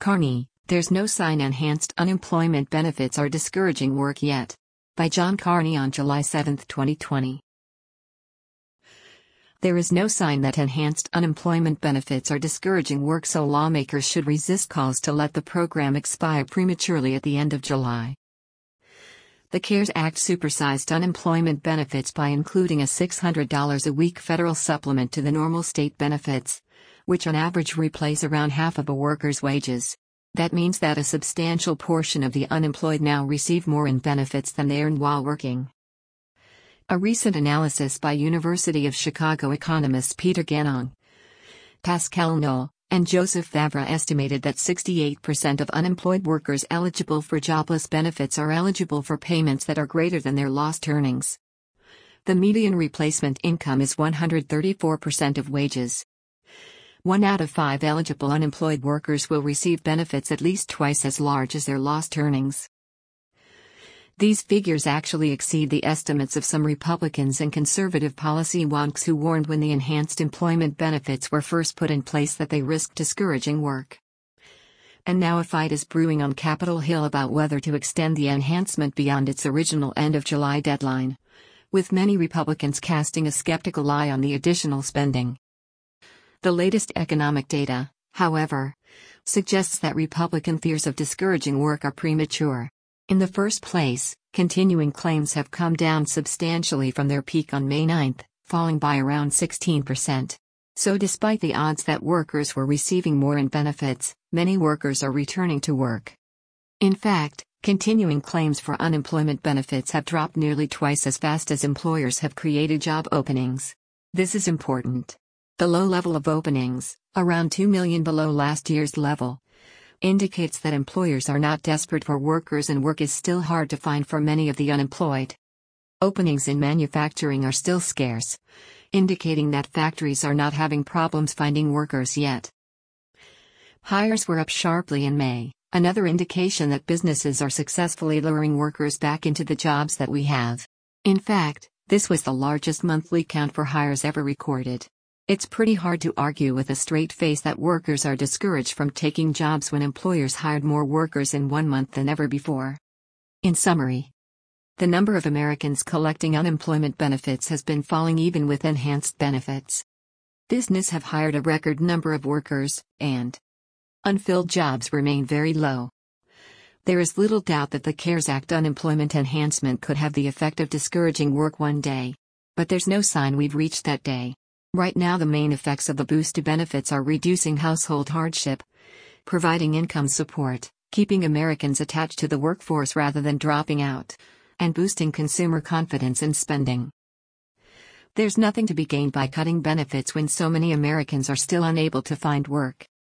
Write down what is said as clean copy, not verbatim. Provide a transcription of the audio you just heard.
Carney, There's No Sign Enhanced Unemployment Benefits Are Discouraging Work Yet. By John Carney on July 7, 2020. There is no sign that enhanced unemployment benefits are discouraging work, so lawmakers should resist calls to let the program expire prematurely at the end of July. The CARES Act supersized unemployment benefits by including a $600 a week federal supplement to the normal state benefits, which on average replace around half of a worker's wages. That means that a substantial portion of the unemployed now receive more in benefits than they earned while working. A recent analysis by University of Chicago economists Peter Ganong, Pascal Knoll, and Joseph Favre estimated that 68% of unemployed workers eligible for jobless benefits are eligible for payments that are greater than their lost earnings. The median replacement income is 134% of wages. 1 out of 5 eligible unemployed workers will receive benefits at least twice as large as their lost earnings. These figures actually exceed the estimates of some Republicans and conservative policy wonks who warned when the enhanced employment benefits were first put in place that they risked discouraging work. And now a fight is brewing on Capitol Hill about whether to extend the enhancement beyond its original end of July deadline, with many Republicans casting a skeptical eye on the additional spending. The latest economic data, however, suggests that Republican fears of discouraging work are premature. In the first place, continuing claims have come down substantially from their peak on May 9, falling by around 16%. So despite the odds that workers were receiving more in benefits, many workers are returning to work. In fact, continuing claims for unemployment benefits have dropped nearly twice as fast as employers have created job openings. This is important. The low level of openings, around 2 million below last year's level, indicates that employers are not desperate for workers and work is still hard to find for many of the unemployed. Openings in manufacturing are still scarce, indicating that factories are not having problems finding workers yet. Hires were up sharply in May, another indication that businesses are successfully luring workers back into the jobs that we have. In fact, this was the largest monthly count for hires ever recorded. It's pretty hard to argue with a straight face that workers are discouraged from taking jobs when employers hired more workers in 1 month than ever before. In summary, the number of Americans collecting unemployment benefits has been falling even with enhanced benefits. Businesses have hired a record number of workers, and unfilled jobs remain very low. There is little doubt that the CARES Act unemployment enhancement could have the effect of discouraging work one day. But there's no sign we've reached that day. Right now the main effects of the boost to benefits are reducing household hardship, providing income support, keeping Americans attached to the workforce rather than dropping out, and boosting consumer confidence in spending. There's nothing to be gained by cutting benefits when so many Americans are still unable to find work.